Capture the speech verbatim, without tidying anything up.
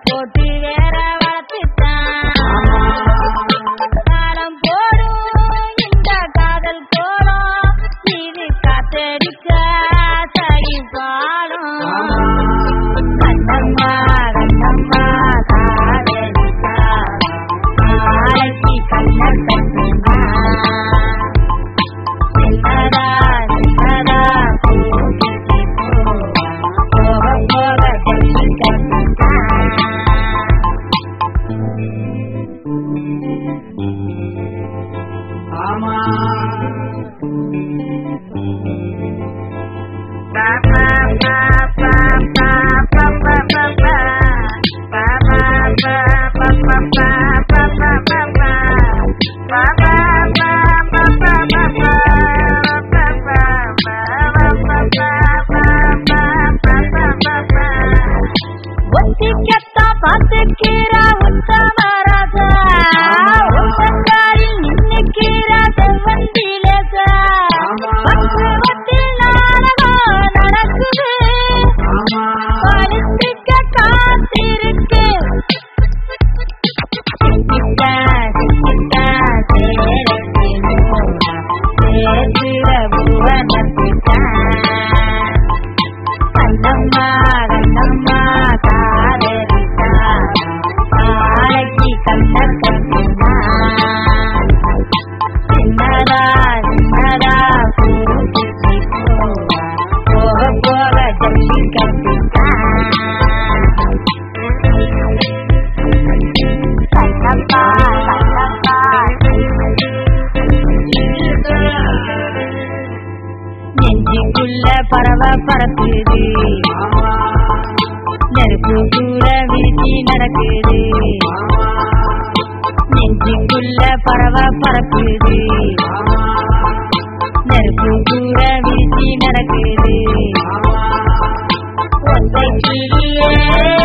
போட்டு வேற வளர்த்துட்டான் காலம் போடும் இந்த காதல் கோலம் இது காத்தடிக்க சரி பாடும் கண்ணம்மா கண்ணம்மா காதலிக்கா நாளைக்கு கண்ண தட்டுமா சின்னதா சின்னதா போக போக ஜல்லி கட்டுமா ஆமா ஒத்திக்கத்தா பார்த்துக்கிற உத்தமராசா உத்தங்காரில் நின்னுக்கிற செவ்வந்திலேசா பக்குவத்தில் நாடகம் நடக்குது பழுத்துக்க காத்திருக்கு சிக்கிட்டா சிக்கிட்டா சேரத்தினோட சேத்திர புவனத்திட்டா கண்ணம்மா கண்ணம்மா காதலிக்கா நாளைக்கு கண்ண கட்டுமா சின்னதா சின்னதா பூச்சி போக போக ஜல்லி கட்டுமா கண்ணப்பா கண்ணப்பா நெஞ்சுக்குள்ள பறவ பறக்குது நெருப்பு கூட வீசி நடக்குது நெஞ்சுக்குள்ள பறவ பறக்குது நெருப்பு கூட வீசி நடக்குது ஒத்தை கிளியே